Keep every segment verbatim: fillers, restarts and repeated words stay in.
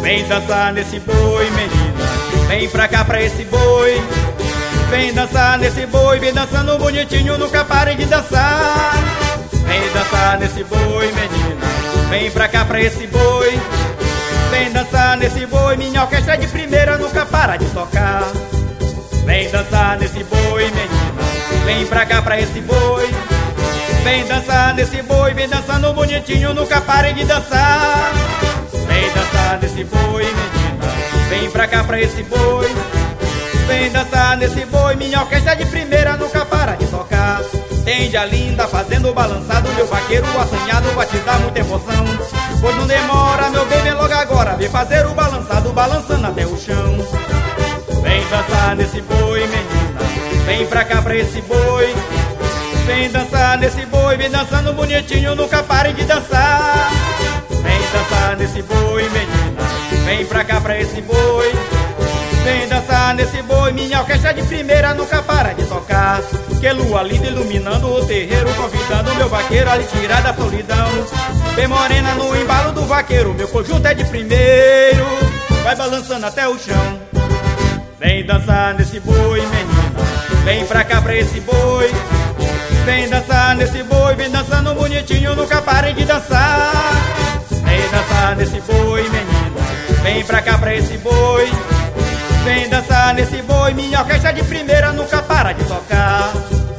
Vem dançar nesse boi, menina, vem pra cá pra esse boi. Vem dançar nesse boi, vem dançando bonitinho, nunca pare de dançar. Vem dançar nesse boi, menina, vem pra cá pra esse boi. Vem dançar nesse boi, minha orquestra de primeira nunca para de tocar. Vem dançar nesse boi, menina, vem pra cá pra esse boi. Vem dançar nesse boi, vem dançando bonitinho, nunca pare de dançar. Vem dançar nesse boi, menina, vem pra cá pra esse boi. Vem dançar nesse boi, minha orquestra de primeira nunca para de tocar. Tem a linda fazendo o balançado, meu vaqueiro assanhado vai te dar muita emoção. Pois não demora, meu bem, vem logo agora, vem fazer o balançado, balançando até o chão. Vem dançar nesse boi, menina, vem pra cá pra esse boi. Vem dançar nesse boi, vem dançando bonitinho, nunca pare de dançar. Vem dançar nesse boi, menina, vem pra cá pra esse boi. Vem dançar nesse boi, minha orquestra de primeira nunca para de tocar. Que lua linda iluminando o terreiro, convidando meu vaqueiro a lhe tirar da solidão. Bem morena no embalo do vaqueiro, meu conjunto é de primeiro, vai balançando até o chão. Vem dançar nesse boi, menina, vem pra cá pra esse boi. Vem dançar nesse boi, vem dançando bonitinho, nunca pare de dançar. Vem dançar nesse boi, menina, vem pra cá pra esse boi. Vem dançar nesse boi, minha orquestra de primeira nunca para de tocar.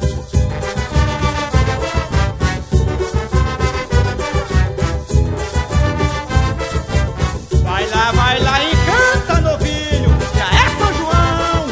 Vai lá, vai lá e canta, novinho, já é São João.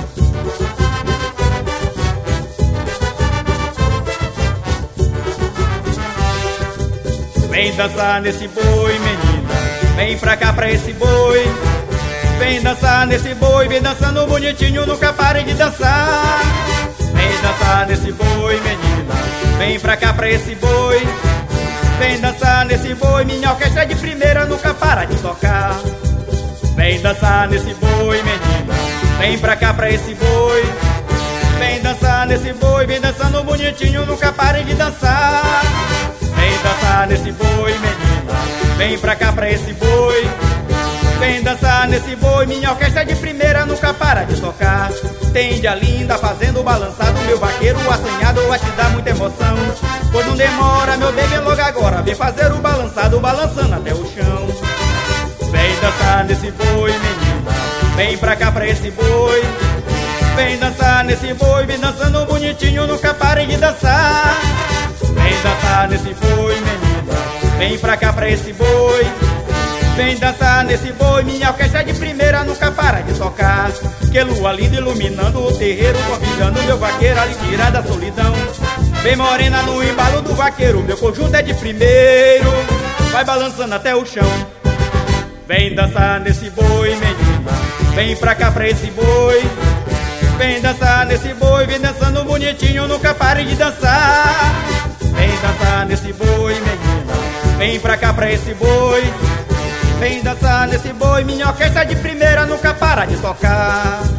Vem dançar nesse boi, menina, vem pra cá pra esse boi. Vem dançar nesse boi, vem dançando bonitinho, nunca pare de dançar. Vem dançar nesse boi, menina, vem pra cá pra esse boi. Vem dançar nesse boi, minha orquestra de primeira nunca para de tocar. Vem dançar nesse boi, menina, vem pra cá pra esse boi. Vem dançar nesse boi, vem dançando bonitinho, nunca pare de dançar. Vem dançar nesse boi, menina, vem pra cá pra esse boi. Vem dançar nesse boi, minha orquestra de primeira nunca para de tocar. Tem dia linda fazendo o balançado, meu vaqueiro assanhado vai te dar muita emoção. Pois não demora, meu bem, vem logo agora, vem fazer o balançado, balançando até o chão. Vem dançar nesse boi, menina, vem pra cá pra esse boi. Vem dançar nesse boi, vem dançando bonitinho, nunca pare de dançar. Vem dançar nesse boi, menina, vem pra cá pra esse boi. Vem dançar nesse boi, minha orquestra de primeira nunca para de tocar. Que lua linda iluminando o terreiro, convidando meu vaqueiro a lhe tirar da solidão. Bem morena no embalo do vaqueiro, meu conjunto é de primeiro, vai balançando até o chão. Vem dançar nesse boi, menina, vem pra cá pra esse boi. Vem dançar nesse boi, vem dançando bonitinho, nunca pare de dançar. Vem dançar nesse boi, menina, vem pra cá pra esse boi. Vem dançar nesse boi, minha orquestra de primeira nunca para de tocar.